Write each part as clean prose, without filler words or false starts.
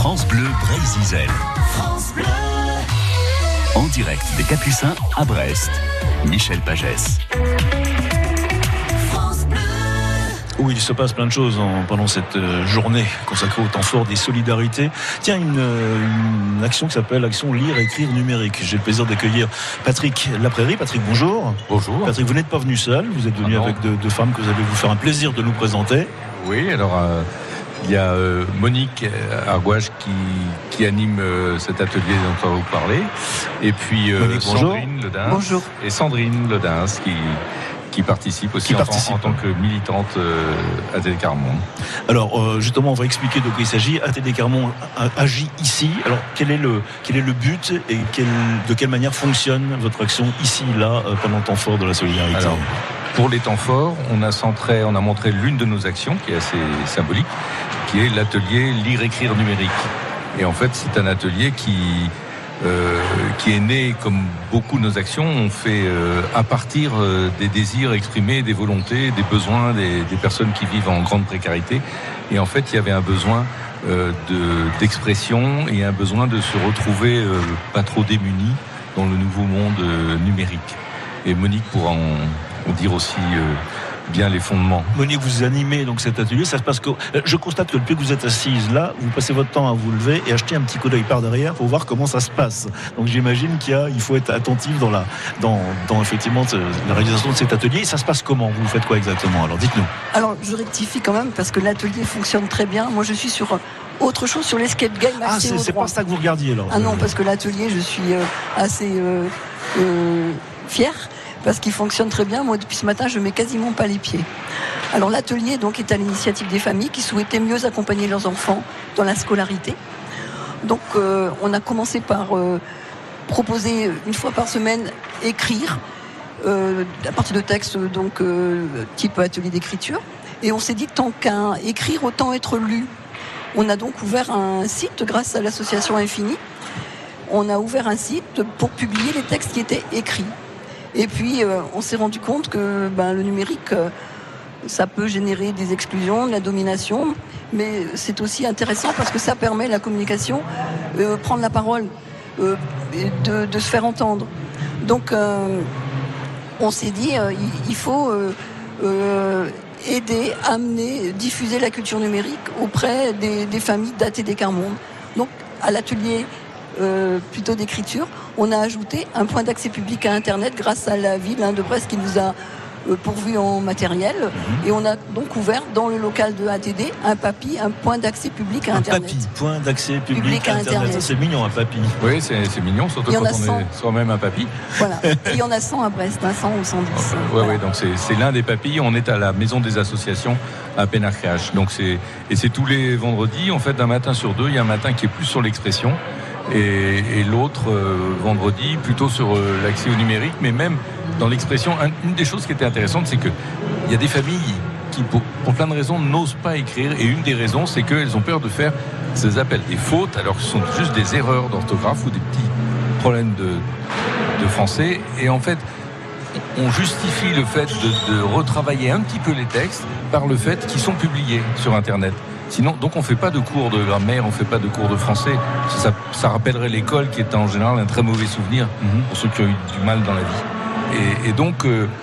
France Bleu Brésil. France Bleu. En direct des Capucins à Brest, Michel Pagès. Où il se passe plein de choses pendant cette journée consacrée au temps fort des solidarités. Tiens, une action qui s'appelle Action Lire, Écrire Numérique. J'ai le plaisir d'accueillir Patrick Laprairie. Patrick, bonjour. Bonjour. Patrick, vous n'êtes pas venu seul, vous êtes venu avec deux femmes que vous allez vous faire un plaisir de nous présenter. Oui, alors il y a Monique Arguage qui anime cet atelier dont on va vous parler. Et puis Monique, Sandrine Ledins. Bonjour. Et Sandrine Ledins qui participe aussi en tant que militante ATD Carmonde. Alors justement, on va expliquer de quoi il s'agit. ATD Carmonde agit ici. Alors quel est le but et de quelle manière fonctionne votre action ici, là, pendant le temps fort de la solidarité? Alors, pour les temps forts, on a montré l'une de nos actions qui est assez symbolique, qui est l'atelier Lire, Écrire Numérique. Et en fait, c'est un atelier qui est né, comme beaucoup de nos actions, on fait à partir des désirs exprimés, des volontés, des besoins des personnes qui vivent en grande précarité. Et en fait, il y avait un besoin d'expression et un besoin de se retrouver pas trop démunis dans le nouveau monde numérique. Et Monique pourra en dire aussi bien les fondements. Monique, vous animez donc cet atelier. Ça se passe que je constate que depuis que vous êtes assise là, vous passez votre temps à vous lever et acheter un petit coup d'œil par derrière pour voir comment ça se passe. Donc j'imagine il faut être attentif dans effectivement la réalisation de cet atelier. Et ça se passe comment? Vous faites quoi exactement? Alors dites-nous. Alors je rectifie quand même parce que l'atelier fonctionne très bien. Moi je suis sur autre chose, sur l'escape game. C'est pas ça que vous regardiez alors? Ah non, parce que l'atelier, je suis assez fière. Parce qu'il fonctionne très bien. Moi, depuis ce matin, je mets quasiment pas les pieds. Alors, l'atelier donc est à l'initiative des familles qui souhaitaient mieux accompagner leurs enfants dans la scolarité. Donc, on a commencé par proposer une fois par semaine écrire à partir de textes donc type atelier d'écriture. Et on s'est dit tant qu'à écrire, autant être lu. On a donc ouvert un site grâce à l'association Infini. On a ouvert un site pour publier les textes qui étaient écrits. Et puis, on s'est rendu compte que le numérique, ça peut générer des exclusions, de la domination, mais c'est aussi intéressant parce que ça permet la communication, prendre la parole, de se faire entendre. Donc, on s'est dit, il faut aider, amener, diffuser la culture numérique auprès des familles d'ATD Carmonde. Donc, à l'atelier plutôt d'écriture, on a ajouté un point d'accès public à Internet grâce à la ville de Brest qui nous a pourvu en matériel. Et on a donc ouvert dans le local de ATD un point d'accès public à Internet. Point d'accès public à Internet. Ça, c'est mignon, un papy. Oui, c'est mignon, surtout quand on est soi-même un papy. Voilà. Et il y en a 100 à Brest, 100 ou 110. Oui, donc c'est l'un des papilles. On est à la maison des associations à Pénarcache. Donc c'est tous les vendredis. En fait, un matin sur deux, il y a un matin qui est plus sur l'expression. Et l'autre vendredi plutôt sur l'accès au numérique, mais même dans l'expression. Une des choses qui était intéressante, c'est qu'il y a des familles qui, pour plein de raisons, n'osent pas écrire, et une des raisons, c'est qu'elles ont peur de faire ce qu'ils appellent des fautes, alors que ce sont juste des erreurs d'orthographe ou des petits problèmes de français. Et en fait, on justifie le fait de retravailler un petit peu les textes par le fait qu'ils sont publiés sur Internet. Sinon, donc on ne fait pas de cours de grammaire, on ne fait pas de cours de français. Ça rappellerait l'école qui est en général un très mauvais souvenir pour ceux qui ont eu du mal dans la vie. Et donc,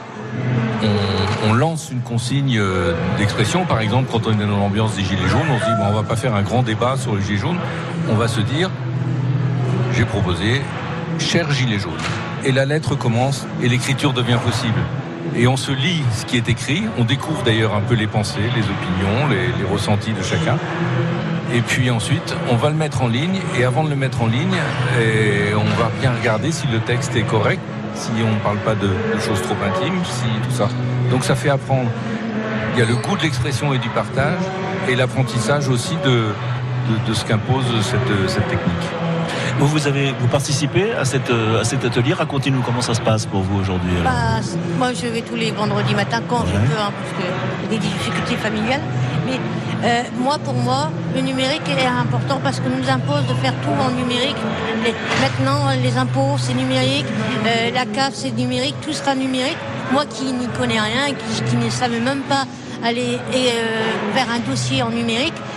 on lance une consigne d'expression. Par exemple, quand on est dans l'ambiance des Gilets jaunes, on se dit on ne va pas faire un grand débat sur les Gilets jaunes. On va se dire, j'ai proposé, cher Gilets jaunes. Et la lettre commence et l'écriture devient possible. Et on se lit ce qui est écrit, on découvre d'ailleurs un peu les pensées, les opinions, les ressentis de chacun. Et puis ensuite, on va le mettre en ligne. Et avant de le mettre en ligne, on va bien regarder si le texte est correct, si on ne parle pas de choses trop intimes, si tout ça. Donc ça fait apprendre. Il y a le goût de l'expression et du partage, et l'apprentissage aussi de ce qu'impose cette technique. Vous participez à cet atelier. Racontez-nous comment ça se passe pour vous aujourd'hui. Moi, je vais tous les vendredis matins quand je peux, parce qu'il y a des difficultés familiales. Mais pour moi, le numérique est important parce qu'on nous impose de faire tout en numérique. Maintenant, les impôts, c'est numérique. La CAF, c'est numérique. Tout sera numérique. Moi qui n'y connais rien, qui ne savais même pas aller vers un dossier en numérique,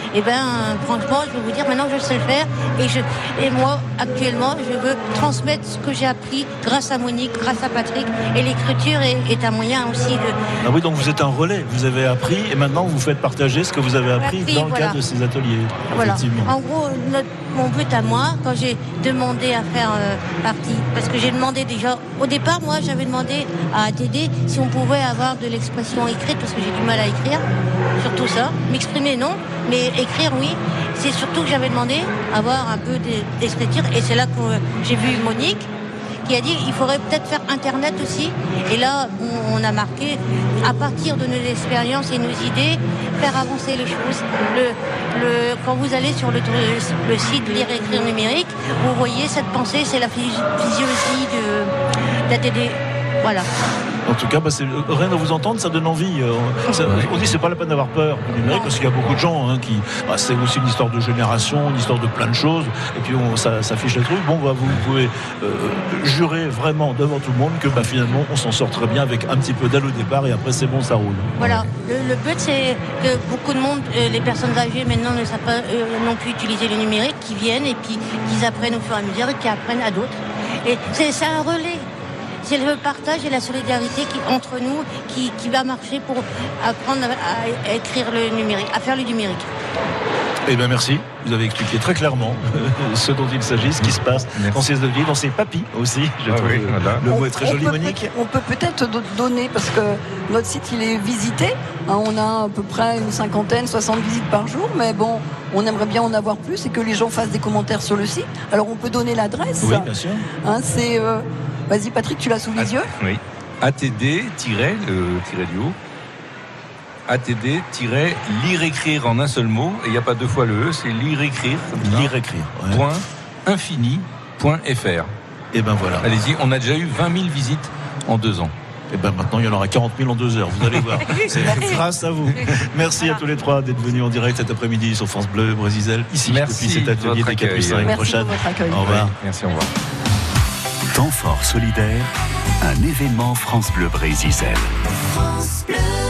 Et franchement, je vais vous dire, maintenant je sais le faire. Et moi, actuellement, je veux transmettre ce que j'ai appris grâce à Monique, grâce à Patrick. Et l'écriture est un moyen aussi de... Ah oui, donc vous êtes un relais. Vous avez appris et maintenant vous faites partager ce que vous avez appris dans le cadre de ces ateliers. Voilà. En gros, mon but à moi, quand j'ai demandé à faire partie, parce que j'ai demandé déjà, au départ, moi, j'avais demandé à ATD si on pouvait avoir de l'expression écrite, parce que j'ai du mal à écrire, surtout ça. M'exprimer, non, mais écrire, oui. C'est surtout que j'avais demandé à avoir un peu d'écriture, et c'est là que j'ai vu Monique, qui a dit il faudrait peut-être faire Internet aussi. Et là, on a marqué, à partir de nos expériences et nos idées, faire avancer les choses. Quand vous allez sur le site Lire Écrire Numérique, vous voyez cette pensée, c'est la physiologie de l'ATD. Voilà. En tout cas, rien de vous entendre, ça donne envie. On dit c'est pas la peine d'avoir peur du numérique, parce qu'il y a beaucoup de gens qui... c'est aussi une histoire de génération, une histoire de plein de choses, et puis ça affiche le truc. Bon, vous pouvez jurer vraiment devant tout le monde que finalement on s'en sort très bien avec un petit peu d'aile au départ, et après c'est bon, ça roule. Voilà, le but c'est que beaucoup de monde, les personnes âgées maintenant ne savent pas non plus utiliser le numérique, qui viennent et puis qu'ils apprennent au fur et à mesure et qui apprennent à d'autres. Et c'est un relais. C'est le partage et la solidarité entre nous qui va marcher pour apprendre à écrire le numérique, à faire le numérique. Eh bien merci, vous avez expliqué très clairement ce dont il s'agit, ce qui se passe dans ces ateliers, dans ces papilles aussi. Le mot est très joli, Monique. On peut peut-être donner, parce que notre site il est visité, on a à peu près une 50, 60 visites par jour, mais bon, on aimerait bien en avoir plus et que les gens fassent des commentaires sur le site. Alors on peut donner l'adresse. Oui, bien sûr. C'est... Vas-y Patrick, tu l'as sous les yeux. Oui. ATD-le-du-haut. ATD-lire écrire en un seul mot, et il n'y a pas deux fois le E, c'est lire écrire. Lire écrire. Ouais. .infini.fr. Et voilà. Allez-y, on a déjà eu 20 000 visites en 2 ans. Et maintenant il y en aura 40 000 en 2 heures, vous allez voir. C'est grâce à vous. Merci à tous les trois d'être venus en direct cet après-midi sur France Bleu Brésil, ici depuis cet atelier des Capucins. Merci pour votre accueil. Au revoir. Merci, au revoir. Temps fort solidaire, un événement France Bleu Brésil. France Bleu.